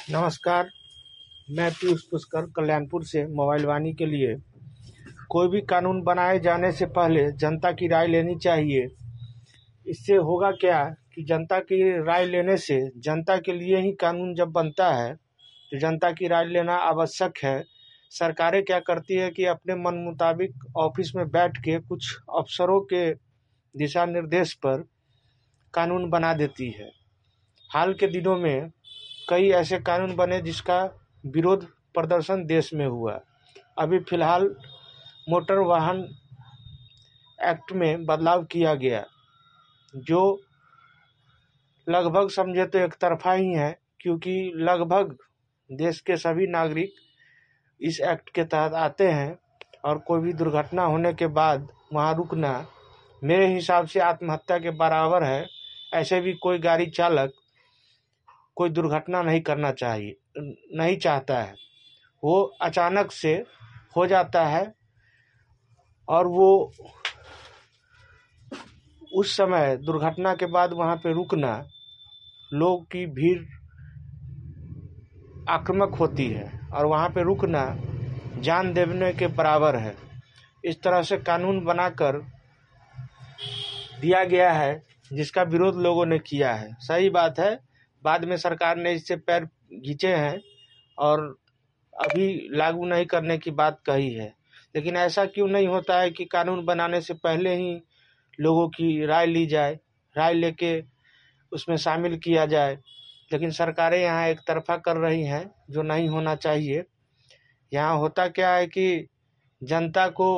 नमस्कार। मैं पीयूष पुष्कर कल्याणपुर से मोबाइल वाणी के लिए कोई भी कानून बनाए जाने से पहले जनता की राय लेनी चाहिए। इससे होगा क्या कि जनता की राय लेने से जनता के लिए ही कानून जब बनता है तो जनता की राय लेना आवश्यक है। सरकारें क्या करती है कि अपने मन मुताबिक ऑफिस में बैठ के कुछ अफसरों के दिशा निर्देश पर कानून बना देती है। हाल के दिनों में कई ऐसे कानून बने जिसका विरोध प्रदर्शन देश में हुआ। अभी फिलहाल मोटर वाहन एक्ट में बदलाव किया गया, जो लगभग समझे तो एक तरफा ही है, क्योंकि लगभग देश के सभी नागरिक इस एक्ट के तहत आते हैं और कोई भी दुर्घटना होने के बाद वहां रुकना मेरे हिसाब से आत्महत्या के बराबर है। ऐसे भी कोई गाड़ी चालक कोई दुर्घटना नहीं चाहता है, वो अचानक से हो जाता है और वो उस समय दुर्घटना के बाद वहां पे रुकना, लोग की भीड़ आक्रामक होती है और वहां पे रुकना जान देने के बराबर है। इस तरह से कानून बनाकर दिया गया है जिसका विरोध लोगों ने किया है। सही बात है, बाद में सरकार ने इससे पैर खींचे हैं और अभी लागू नहीं करने की बात कही है। लेकिन ऐसा क्यों नहीं होता है कि कानून बनाने से पहले ही लोगों की राय ली जाए, राय लेके उसमें शामिल किया जाए। लेकिन सरकारें यहाँ एक तरफा कर रही हैं, जो नहीं होना चाहिए। यहाँ होता क्या है कि जनता को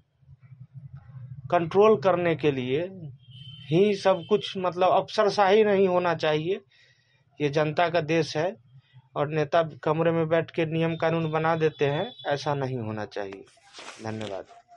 कंट्रोल करने के लिए ही सब कुछ, मतलब अफसरशाही नहीं होना चाहिए। ये जनता का देश है और नेता कमरे में बैठ के नियम कानून बना देते हैं, ऐसा नहीं होना चाहिए। धन्यवाद।